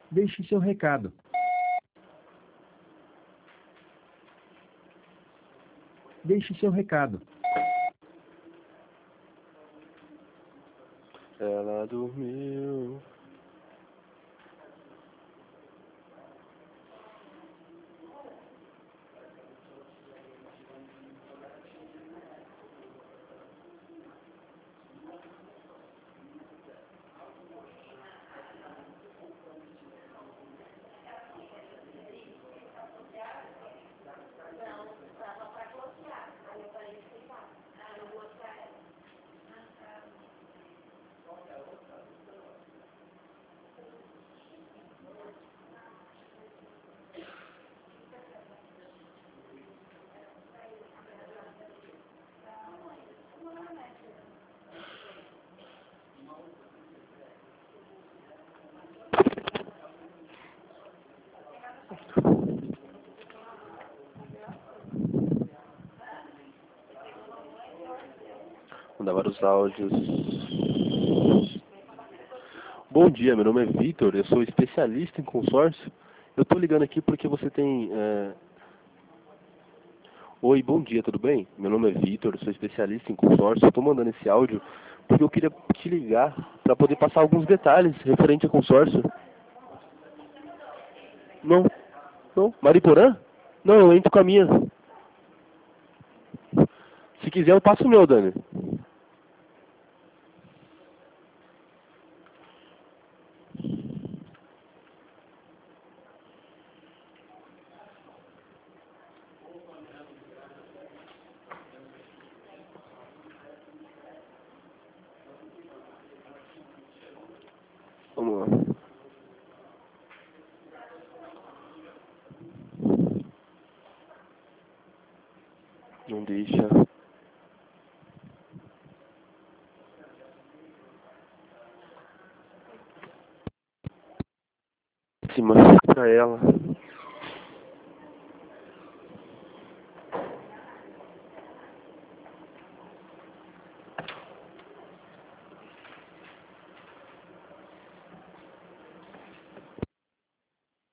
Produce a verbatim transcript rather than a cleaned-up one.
Deixe seu recado. Deixe seu recado. Ela dormiu. Mandar vários áudios. Bom dia, meu nome é Vitor, eu sou especialista em consórcio. Eu tô ligando aqui porque você tem... É... Oi, bom dia, tudo bem? Meu nome é Vitor, eu sou especialista em consórcio. Eu tô mandando esse áudio porque eu queria te ligar para poder passar alguns detalhes referente a consórcio. Não, não. Mariporã? Não, eu entro com a minha. Se quiser eu passo o meu, Dani. Vamos lá. Não deixa. Se manda pra ela.